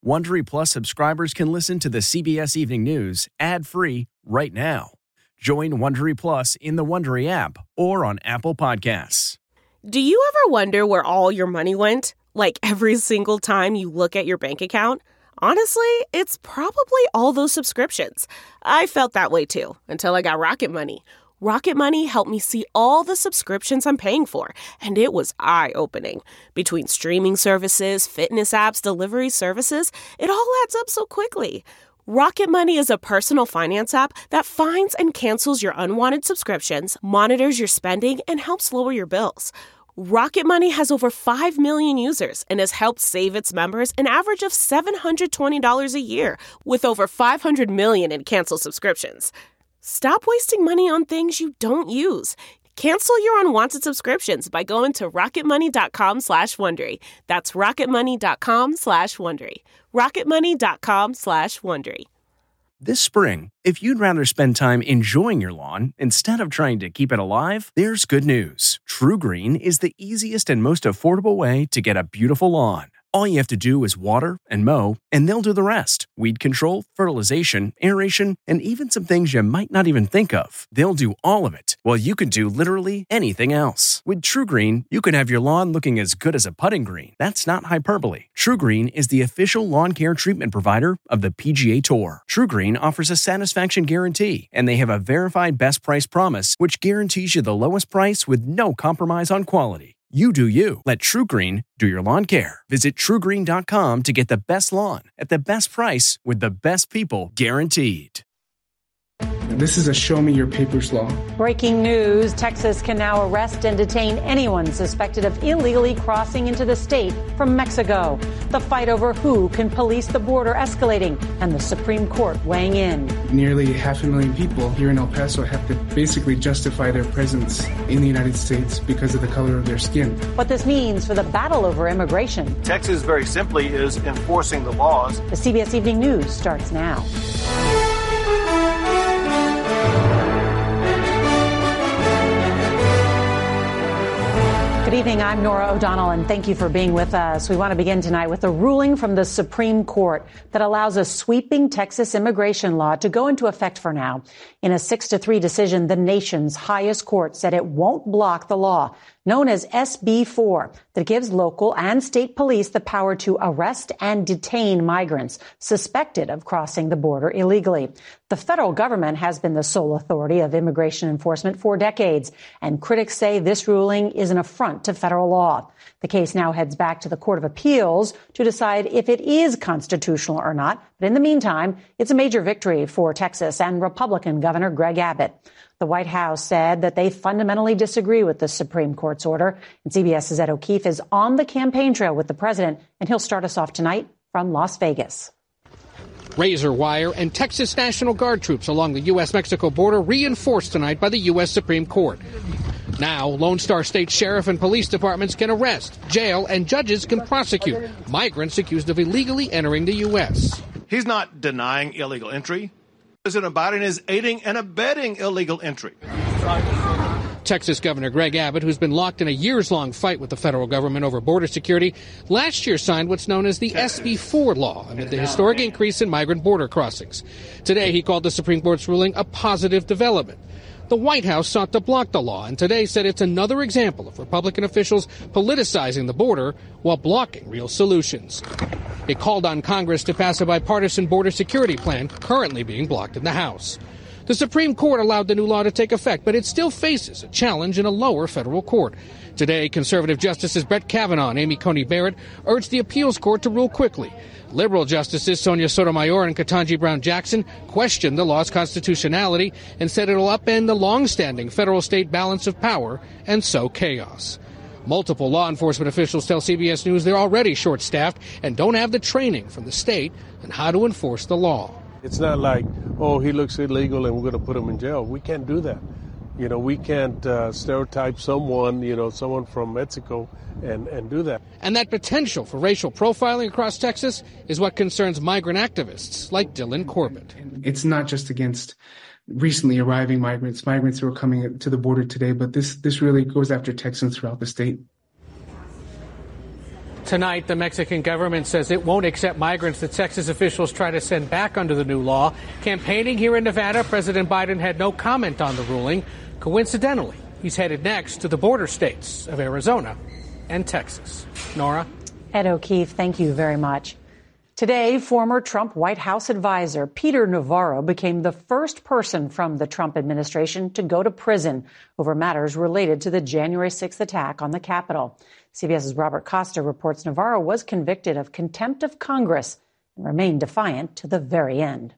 Wondery Plus subscribers can listen to the CBS Evening News ad-free right now. Join Wondery Plus in the Wondery app or on Apple Podcasts. Do you ever wonder where all your money went? Like every single time you look at your bank account? Honestly, it's probably all those subscriptions. I felt that way too, until I got Rocket Money. Rocket Money helped me see all the subscriptions I'm paying for, and it was eye-opening. Between streaming services, fitness apps, delivery services, it all adds up so quickly. Rocket Money is a personal finance app that finds and cancels your unwanted subscriptions, monitors your spending, and helps lower your bills. Rocket Money has over 5 million users and has helped save its members an average of $720 a year, with over 500 million in canceled subscriptions. Stop wasting money on things you don't use. Cancel your unwanted subscriptions by going to rocketmoney.com/Wondery. That's rocketmoney.com/Wondery. rocketmoney.com/Wondery. This spring, if you'd rather spend time enjoying your lawn instead of trying to keep it alive, there's good news. TruGreen is the easiest and most affordable way to get a beautiful lawn. All you have to do is water and mow, and they'll do the rest. Weed control, fertilization, aeration, and even some things you might not even think of. They'll do all of it, while you can do literally anything else. With TruGreen, you can have your lawn looking as good as a putting green. That's not hyperbole. TruGreen is the official lawn care treatment provider of the PGA Tour. TruGreen offers a satisfaction guarantee, and they have a verified best price promise, which guarantees you the lowest price with no compromise on quality. You do you. Let TruGreen do your lawn care. Visit TruGreen.com to get the best lawn at the best price with the best people guaranteed. This is a show me your papers law. Breaking news, Texas can now arrest and detain anyone suspected of illegally crossing into the state from Mexico. The fight over who can police the border escalating and the Supreme Court weighing in. Nearly 500,000 people here in El Paso have to basically justify their presence in the United States because of the color of their skin. What this means for the battle over immigration. Texas, very simply, is enforcing the laws. The CBS Evening News starts now. Good evening, I'm Norah O'Donnell, and thank you for being with us. We want to begin tonight with a ruling from the Supreme Court that allows a sweeping Texas immigration law to go into effect for now. In a 6-3 decision, the nation's highest court said it won't block the law, known as SB 4, that gives local and state police the power to arrest and detain migrants suspected of crossing the border illegally. The federal government has been the sole authority of immigration enforcement for decades, and critics say this ruling is an affront to federal law. The case now heads back to the Court of Appeals to decide if it is constitutional or not. But in the meantime, it's a major victory for Texas and Republican Governor Greg Abbott. The White House said that they fundamentally disagree with the Supreme Court's order. And CBS's Ed O'Keefe is on the campaign trail with the president, and he'll start us off tonight from Las Vegas. Razor wire and Texas National Guard troops along the U.S.-Mexico border reinforced tonight by the U.S. Supreme Court. Now, Lone Star State Sheriff and police departments can arrest, jail, and judges can prosecute migrants accused of illegally entering the U.S. He's not denying illegal entry. President Biden is aiding and abetting illegal entry. Texas Governor Greg Abbott, who's been locked in a years-long fight with the federal government over border security, last year signed what's known as the SB 4 law amid the historic increase in migrant border crossings. Today, he called the Supreme Court's ruling a positive development. The White House sought to block the law and today said it's another example of Republican officials politicizing the border while blocking real solutions. It called on Congress to pass a bipartisan border security plan currently being blocked in the House. The Supreme Court allowed the new law to take effect, but it still faces a challenge in a lower federal court. Today, conservative Justices Brett Kavanaugh and Amy Coney Barrett urged the appeals court to rule quickly. Liberal Justices Sonia Sotomayor and Ketanji Brown Jackson questioned the law's constitutionality and said it'll upend the long-standing federal-state balance of power and sow chaos. Multiple law enforcement officials tell CBS News they're already short-staffed and don't have the training from the state on how to enforce the law. It's not like, oh, he looks illegal and we're going to put him in jail. We can't do that. You know, we can't stereotype someone, someone from Mexico and do that. And that potential for racial profiling across Texas is what concerns migrant activists like Dylan Corbett. It's not just against recently arriving migrants who are coming to the border today, but this really goes after Texans throughout the state. Tonight, the Mexican government says it won't accept migrants that Texas officials try to send back under the new law. Campaigning here in Nevada, President Biden had no comment on the ruling. Coincidentally, he's headed next to the border states of Arizona and Texas. Nora? Ed O'Keefe, thank you very much. Today, former Trump White House advisor Peter Navarro became the first person from the Trump administration to go to prison over matters related to the January 6th attack on the Capitol. CBS's Robert Costa reports Navarro was convicted of contempt of Congress and remained defiant to the very end.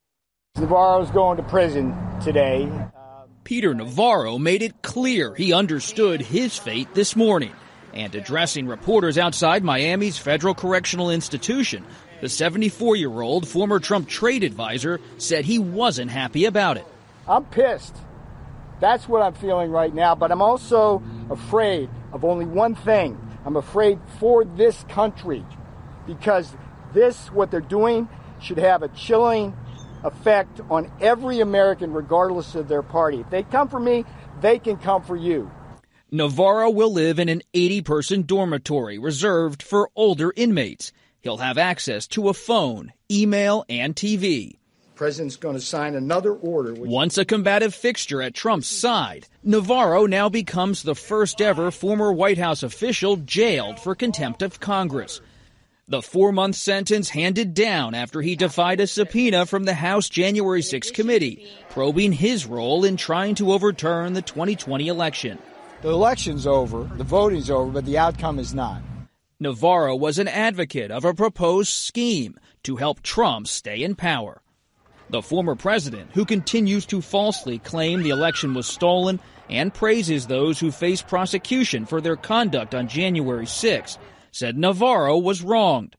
Navarro's going to prison today. Peter Navarro made it clear he understood his fate this morning. And addressing reporters outside Miami's Federal Correctional Institution, the 74-year-old former Trump trade advisor said he wasn't happy about it. I'm pissed. That's what I'm feeling right now, but I'm also afraid of only one thing. I'm afraid for this country, because what they're doing should have a chilling effect on every American, regardless of their party. If they come for me, they can come for you. Navarro will live in an 80-person dormitory reserved for older inmates. He'll have access to a phone, email, and TV. The president's going to sign another order. Once a combative fixture at Trump's side, Navarro now becomes the first ever former White House official jailed for contempt of Congress. The 4-month sentence handed down after he defied a subpoena from the House January 6 committee, probing his role in trying to overturn the 2020 election. The election's over, the voting's over, but the outcome is not. Navarro was an advocate of a proposed scheme to help Trump stay in power. The former president, who continues to falsely claim the election was stolen and praises those who face prosecution for their conduct on January 6, said Navarro was wronged.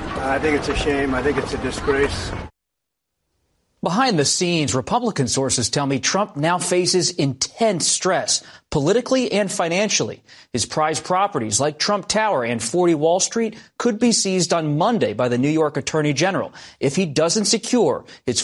I think it's a shame. I think it's a disgrace. Behind the scenes, Republican sources tell me Trump now faces intense stress, politically and financially. His prized properties like Trump Tower and 40 Wall Street could be seized on Monday by the New York Attorney General if he doesn't secure his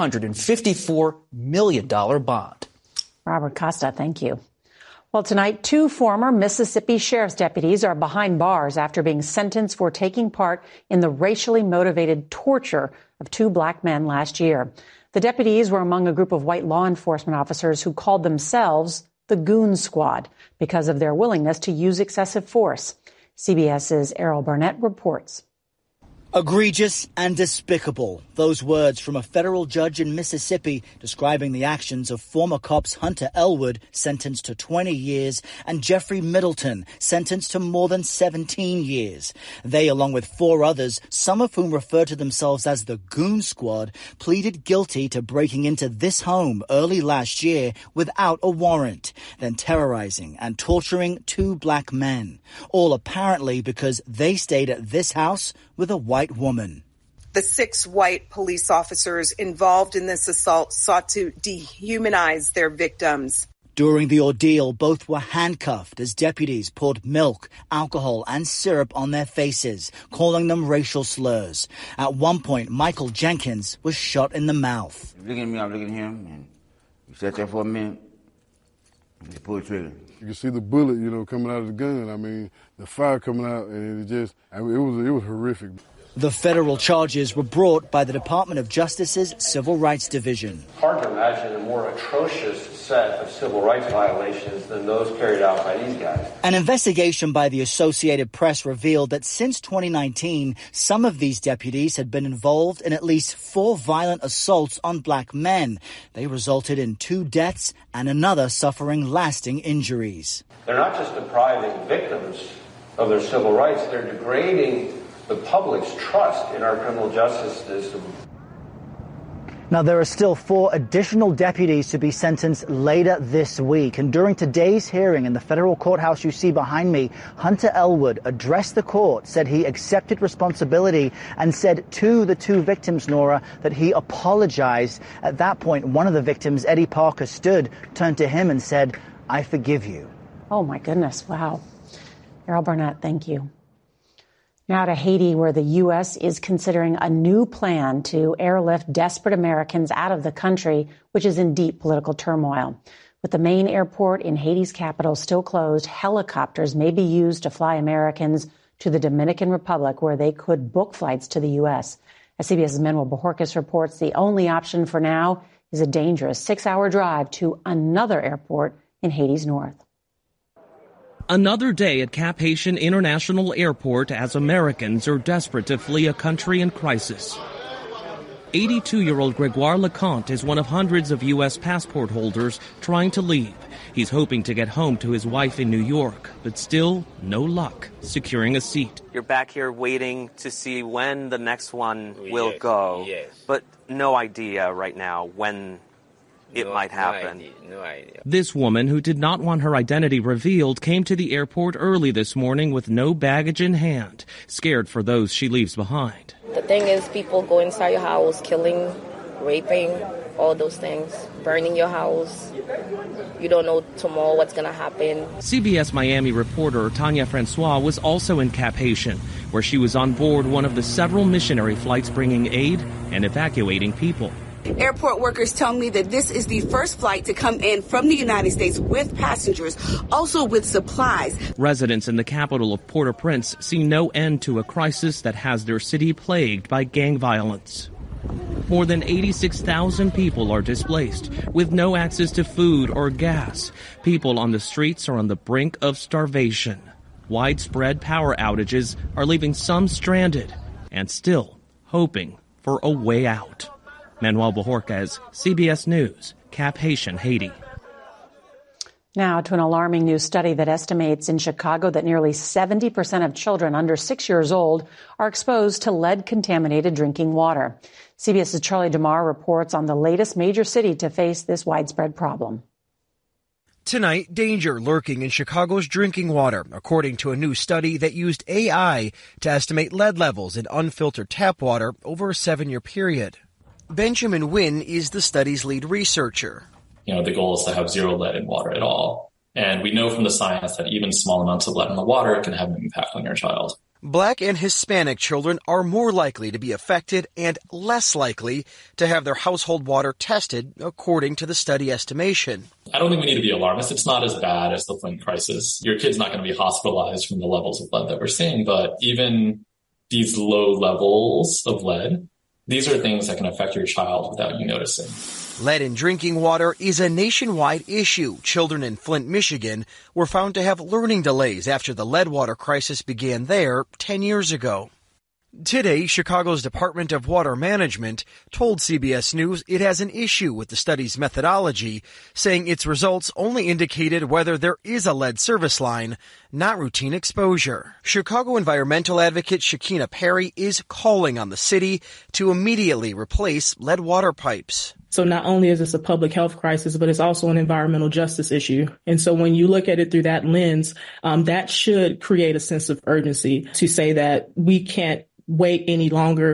$454 million bond. Robert Costa, thank you. Well, tonight, 2 former Mississippi sheriff's deputies are behind bars after being sentenced for taking part in the racially motivated torture of 2 black men last year. The deputies were among a group of white law enforcement officers who called themselves the Goon Squad because of their willingness to use excessive force. CBS's Errol Barnett reports. Egregious and despicable. Those words from a federal judge in Mississippi describing the actions of former cops Hunter Elwood, sentenced to 20 years, and Jeffrey Middleton, sentenced to more than 17 years. They, along with 4 others, some of whom refer to themselves as the Goon Squad, pleaded guilty to breaking into this home early last year without a warrant, then terrorizing and torturing 2 black men, all apparently because they stayed at this house with a white woman. The 6 white police officers involved in this assault sought to dehumanize their victims. During the ordeal, both were handcuffed as deputies poured milk, alcohol, and syrup on their faces, calling them racial slurs. At one point, Michael Jenkins was shot in the mouth. Look at me, I'm looking at him, and you sat there for a minute, and you pulled the trigger. You can see the bullet, coming out of the gun. I mean, the fire coming out, and it was horrific. The federal charges were brought by the Department of Justice's Civil Rights Division. Hard to imagine a more atrocious set of civil rights violations than those carried out by these guys. An investigation by the Associated Press revealed that since 2019, some of these deputies had been involved in at least 4 violent assaults on black men. They resulted in 2 deaths and another suffering lasting injuries. They're not just depriving victims of their civil rights, they're degrading the public's trust in our criminal justice system. Now, there are still 4 additional deputies to be sentenced later this week. And during today's hearing in the federal courthouse you see behind me, Hunter Elwood addressed the court, said he accepted responsibility, and said to the 2 victims, Nora, that he apologized. At that point, one of the victims, Eddie Parker, stood, turned to him and said, "I forgive you." Oh, my goodness. Wow. Errol Barnett, thank you. Now to Haiti, where the U.S. is considering a new plan to airlift desperate Americans out of the country, which is in deep political turmoil. With the main airport in Haiti's capital still closed, helicopters may be used to fly Americans to the Dominican Republic, where they could book flights to the U.S. As CBS's Manuel Bojorquez reports, the only option for now is a dangerous 6-hour drive to another airport in Haiti's north. Another day at Cap Haitian International Airport as Americans are desperate to flee a country in crisis. 82-year-old Gregoire Leconte is one of hundreds of U.S. passport holders trying to leave. He's hoping to get home to his wife in New York, but still no luck securing a seat. You're back here waiting to see when the next one will go, but no idea right now when it might happen. No idea. This woman, who did not want her identity revealed, came to the airport early this morning with no baggage in hand, scared for those she leaves behind. The thing is, people go inside your house, killing, raping, all those things, burning your house. You don't know tomorrow what's going to happen. CBS Miami reporter Tanya Francois was also in Cap Haitian, where she was on board one of the several missionary flights bringing aid and evacuating people. Airport workers tell me that this is the first flight to come in from the United States with passengers, also with supplies. Residents in the capital of Port-au-Prince see no end to a crisis that has their city plagued by gang violence. More than 86,000 people are displaced, with no access to food or gas. People on the streets are on the brink of starvation. Widespread power outages are leaving some stranded and still hoping for a way out. Manuel Bojorquez, CBS News, Cap Haitian, Haiti. Now to an alarming new study that estimates in Chicago that nearly 70% of children under 6 years old are exposed to lead-contaminated drinking water. CBS's Charlie DeMar reports on the latest major city to face this widespread problem. Tonight, danger lurking in Chicago's drinking water, according to a new study that used AI to estimate lead levels in unfiltered tap water over a 7-year period. Benjamin Wynn is the study's lead researcher. The goal is to have zero lead in water at all. And we know from the science that even small amounts of lead in the water can have an impact on your child. Black and Hispanic children are more likely to be affected and less likely to have their household water tested, according to the study estimation. I don't think we need to be alarmist. It's not as bad as the Flint crisis. Your kid's not going to be hospitalized from the levels of lead that we're seeing, but even these low levels of lead, these are things that can affect your child without you noticing. Lead in drinking water is a nationwide issue. Children in Flint, Michigan were found to have learning delays after the lead water crisis began there 10 years ago. Today, Chicago's Department of Water Management told CBS News it has an issue with the study's methodology, saying its results only indicated whether there is a lead service line, not routine exposure. Chicago environmental advocate Shakina Perry is calling on the city to immediately replace lead water pipes. So not only is this a public health crisis, but it's also an environmental justice issue. And so when you look at it through that lens, that should create a sense of urgency to say that we can't wait any longer.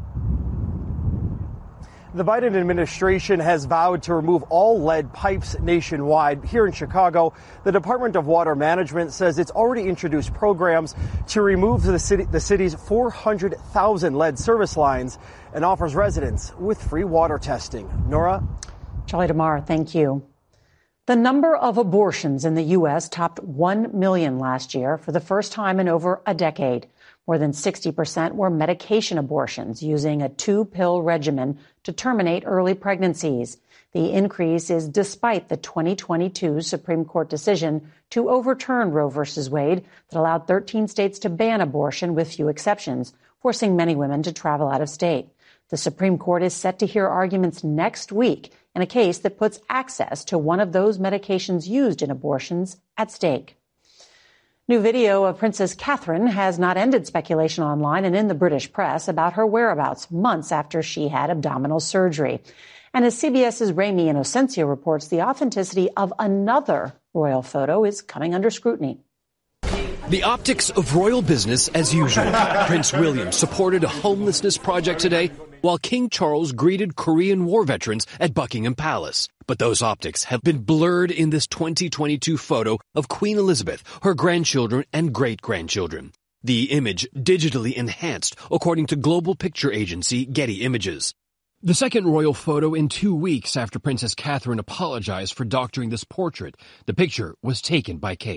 The Biden administration has vowed to remove all lead pipes nationwide. Here in Chicago, the Department of Water Management says it's already introduced programs to remove the city's 400,000 lead service lines and offers residents with free water testing. Nora? Charlie DeMar, thank you. The number of abortions in the U.S. topped 1 million last year for the first time in over a decade. More than 60% were medication abortions using a 2-pill regimen to terminate early pregnancies. The increase is despite the 2022 Supreme Court decision to overturn Roe v. Wade that allowed 13 states to ban abortion with few exceptions, forcing many women to travel out of state. The Supreme Court is set to hear arguments next week in a case that puts access to one of those medications used in abortions at stake. New video of Princess Catherine has not ended speculation online and in the British press about her whereabouts months after she had abdominal surgery. And as CBS's Remi Inocencio reports, the authenticity of another royal photo is coming under scrutiny. The optics of royal business as usual. Prince William supported a homelessness project today, while King Charles greeted Korean War veterans at Buckingham Palace. But those optics have been blurred in this 2022 photo of Queen Elizabeth, her grandchildren and great-grandchildren. The image digitally enhanced, according to global picture agency Getty Images. The second royal photo in 2 weeks after Princess Catherine apologized for doctoring this portrait. The picture was taken by Kate.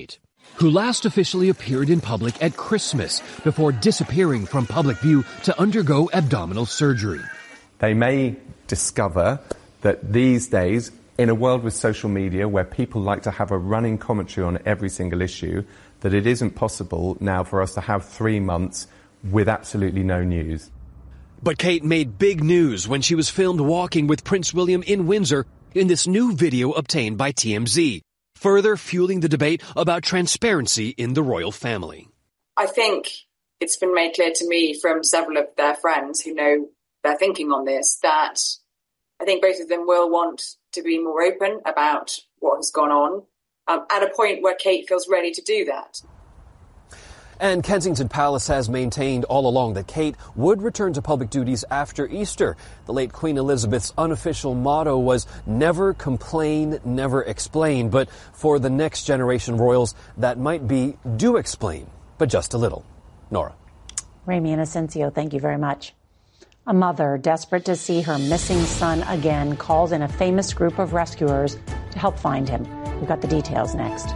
who last officially appeared in public at Christmas before disappearing from public view to undergo abdominal surgery. They may discover that these days, in a world with social media where people like to have a running commentary on every single issue, that it isn't possible now for us to have 3 months with absolutely no news. But Kate made big news when she was filmed walking with Prince William in Windsor in this new video obtained by TMZ, further fueling the debate about transparency in the royal family. I think it's been made clear to me from several of their friends who know their thinking on this that I think both of them will want to be more open about what has gone on at a point where Kate feels ready to do that. And Kensington Palace has maintained all along that Kate would return to public duties after Easter. The late Queen Elizabeth's unofficial motto was never complain, never explain. But for the next generation royals, that might be do explain, but just a little. Nora. Ramy Inocencio, thank you very much. A mother desperate to see her missing son again calls in a famous group of rescuers to help find him. We've got the details next.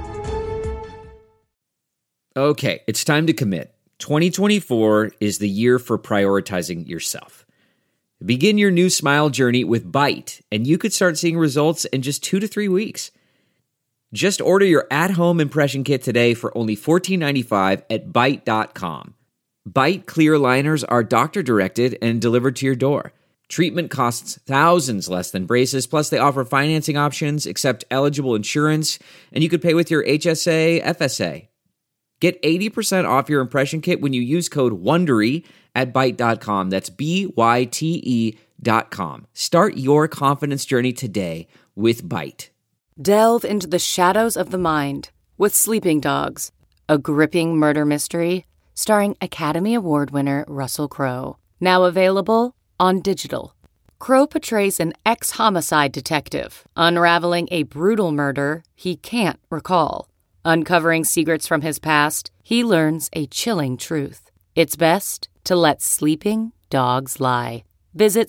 Okay, it's time to commit. 2024 is the year for prioritizing yourself. Begin your new smile journey with Byte, and you could start seeing results in just 2 to 3 weeks. Just order your at-home impression kit today for only $14.95 at Byte.com. Byte clear liners are doctor-directed and delivered to your door. Treatment costs thousands less than braces, plus they offer financing options, accept eligible insurance, and you could pay with your HSA, FSA. Get 80% off your impression kit when you use code WONDERY at Byte.com. That's BYTE.com. Start your confidence journey today with Byte. Delve into the shadows of the mind with Sleeping Dogs, a gripping murder mystery starring Academy Award winner Russell Crowe. Now available on digital. Crowe portrays an ex-homicide detective unraveling a brutal murder he can't recall. Uncovering secrets from his past, he learns a chilling truth. It's best to let sleeping dogs lie. Visit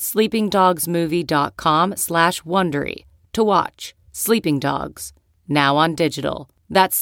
sleepingdogsmovie.com/Wondery to watch Sleeping Dogs, now on digital. That's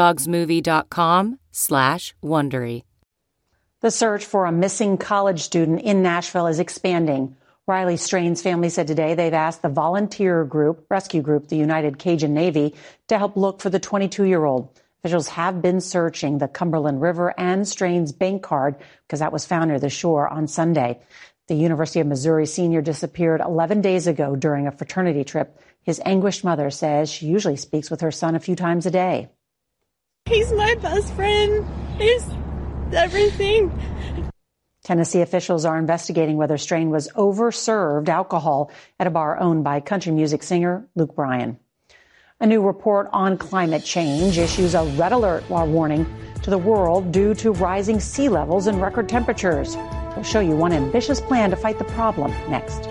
sleepingdogsmovie.com/Wondery. The search for a missing college student in Nashville is expanding. Riley Strain's family said today they've asked the volunteer group, rescue group, the United Cajun Navy, to help look for the 22-year-old. Officials have been searching the Cumberland River and Strain's bank card because that was found near the shore on Sunday. The University of Missouri senior disappeared 11 days ago during a fraternity trip. His anguished mother says she usually speaks with her son a few times a day. He's my best friend. He's everything. Tennessee officials are investigating whether Strain was overserved alcohol at a bar owned by country music singer Luke Bryan. A new report on climate change issues a red alert warning to the world due to rising sea levels and record temperatures. We'll show you one ambitious plan to fight the problem next.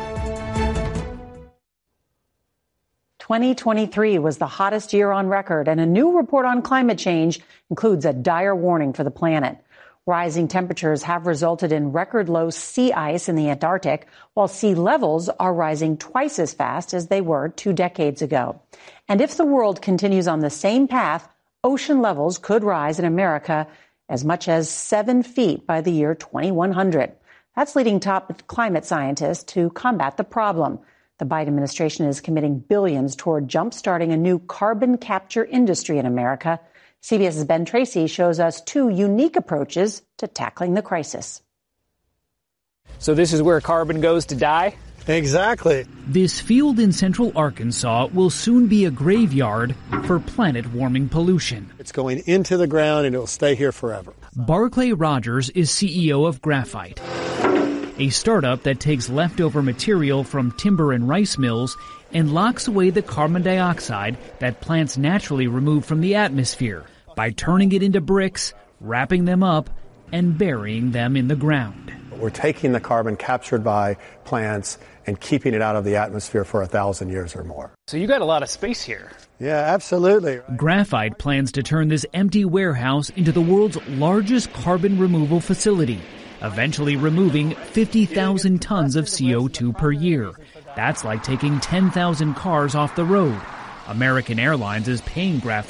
2023 was the hottest year on record, and a new report on climate change includes a dire warning for the planet. Rising temperatures have resulted in record low sea ice in the Antarctic, while sea levels are rising twice as fast as they were 2 decades ago. And if the world continues on the same path, ocean levels could rise in America as much as 7 feet by the year 2100. That's leading top climate scientists to combat the problem. The Biden administration is committing billions toward jumpstarting a new carbon capture industry in America. CBS's Ben Tracy shows us 2 unique approaches to tackling the crisis. So this is where carbon goes to die? Exactly. This field in central Arkansas will soon be a graveyard for planet-warming pollution. It's going into the ground and it will stay here forever. Barclay Rogers is CEO of Graphite, a startup that takes leftover material from timber and rice mills and locks away the carbon dioxide that plants naturally remove from the atmosphere by turning it into bricks, wrapping them up, and burying them in the ground. We're taking the carbon captured by plants and keeping it out of the atmosphere for 1,000 years or more. So you got a lot of space here. Yeah, absolutely. Graphite plans to turn this empty warehouse into the world's largest carbon removal facility, eventually removing 50,000 tons of CO2 per year. That's like taking 10,000 cars off the road. American Airlines is paying Graphite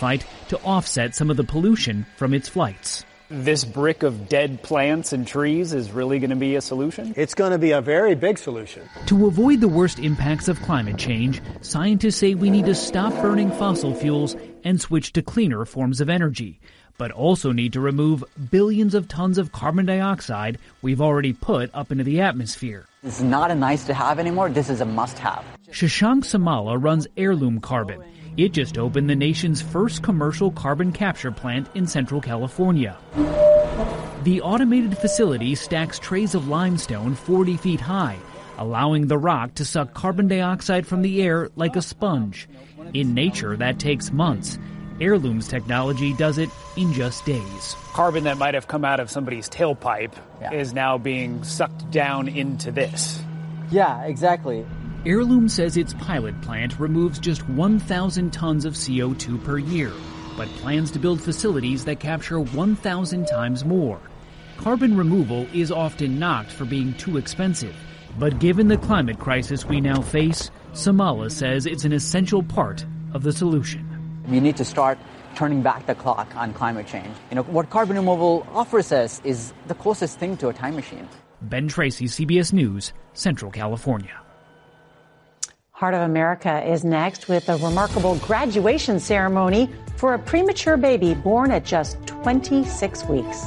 to offset some of the pollution from its flights. This brick of dead plants and trees is really going to be a solution? It's going to be a very big solution. To avoid the worst impacts of climate change, scientists say we need to stop burning fossil fuels and switch to cleaner forms of energy, but also need to remove billions of tons of carbon dioxide we've already put up into the atmosphere. This is not a nice to have anymore. This is a must have. Shashank Samala runs Heirloom Carbon. It just opened the nation's first commercial carbon capture plant in Central California. The automated facility stacks trays of limestone 40 feet high, allowing the rock to suck carbon dioxide from the air like a sponge. In nature, that takes months. Heirloom's technology does it in just days. Carbon that might have come out of somebody's tailpipe is now being sucked down into this. Yeah, exactly. Heirloom says its pilot plant removes just 1,000 tons of CO2 per year, but plans to build facilities that capture 1,000 times more. Carbon removal is often knocked for being too expensive, but given the climate crisis we now face, Samala says it's an essential part of the solution. We need to start turning back the clock on climate change. What carbon removal offers us is the closest thing to a time machine. Ben Tracy, CBS News, Central California. Heart of America is next with a remarkable graduation ceremony for a premature baby born at just 26 weeks.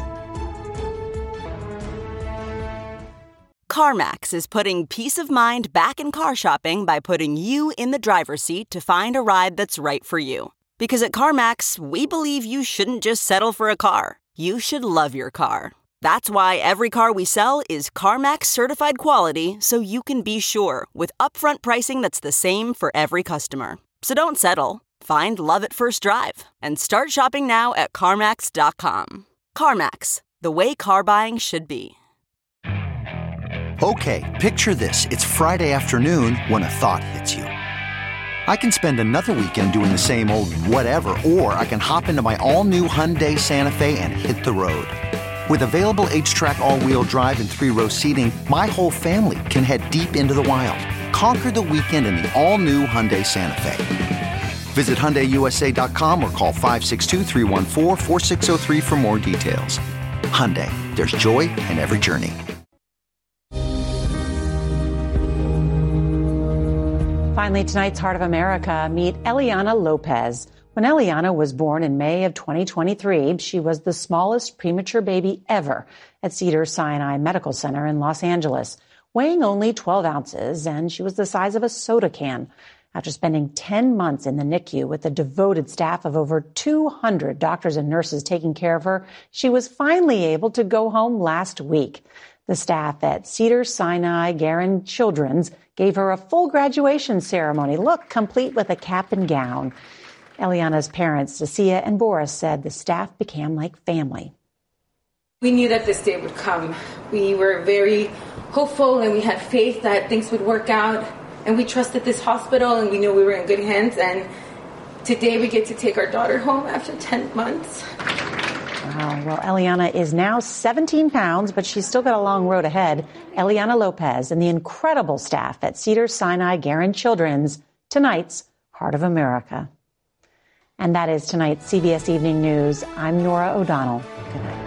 CarMax is putting peace of mind back in car shopping by putting you in the driver's seat to find a ride that's right for you. Because at CarMax, we believe you shouldn't just settle for a car. You should love your car. That's why every car we sell is CarMax certified quality, so you can be sure with upfront pricing that's the same for every customer. So don't settle. Find love at first drive and start shopping now at CarMax.com. CarMax, the way car buying should be. Okay, picture this. It's Friday afternoon when a thought hits you. I can spend another weekend doing the same old whatever, or I can hop into my all-new Hyundai Santa Fe and hit the road. With available H-Track all-wheel drive and 3-row seating, my whole family can head deep into the wild. Conquer the weekend in the all-new Hyundai Santa Fe. Visit HyundaiUSA.com or call 562-314-4603 for more details. Hyundai, there's joy in every journey. Finally, tonight's Heart of America, meet Eliana Lopez. When Eliana was born in May of 2023, she was the smallest premature baby ever at Cedars-Sinai Medical Center in Los Angeles, weighing only 12 ounces, and she was the size of a soda can. After spending 10 months in the NICU with a devoted staff of over 200 doctors and nurses taking care of her, she was finally able to go home last week. The staff at Cedars-Sinai Garin Children's gave her a full graduation ceremony, complete with a cap and gown. Eliana's parents, Cecilia and Boris, said the staff became like family. We knew that this day would come. We were very hopeful and we had faith that things would work out. And we trusted this hospital and we knew we were in good hands. And today we get to take our daughter home after 10 months. Wow. Well, Eliana is now 17 pounds, but she's still got a long road ahead. Eliana Lopez and the incredible staff at Cedars-Sinai Garin Children's, tonight's Heart of America. And that is tonight's CBS Evening News. I'm Norah O'Donnell. Good night.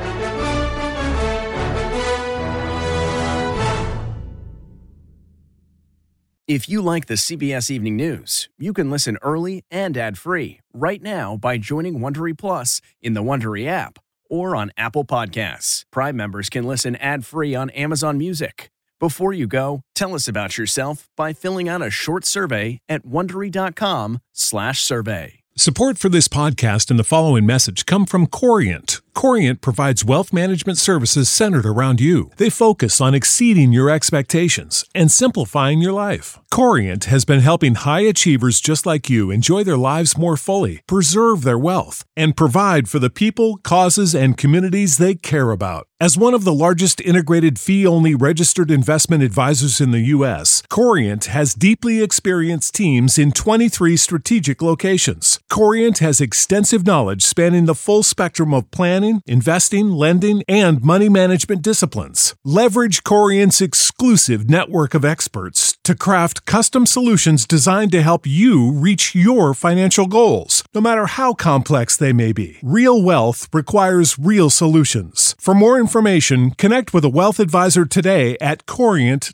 If you like the CBS Evening News, you can listen early and ad-free right now by joining Wondery Plus in the Wondery app or on Apple Podcasts. Prime members can listen ad-free on Amazon Music. Before you go, tell us about yourself by filling out a short survey at Wondery.com/survey. Support for this podcast and the following message come from Corient. Corient provides wealth management services centered around you. They focus on exceeding your expectations and simplifying your life. Corient has been helping high achievers just like you enjoy their lives more fully, preserve their wealth, and provide for the people, causes, and communities they care about. As one of the largest integrated fee-only registered investment advisors in the U.S., Corient has deeply experienced teams in 23 strategic locations. Corient has extensive knowledge spanning the full spectrum of planning, planning, investing, lending, and money management disciplines. Leverage Corient's exclusive network of experts to craft custom solutions designed to help you reach your financial goals, no matter how complex they may be. Real wealth requires real solutions. For more information, connect with a wealth advisor today at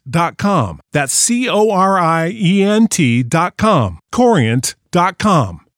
Corient.com. That's Corient.com. Corient.com.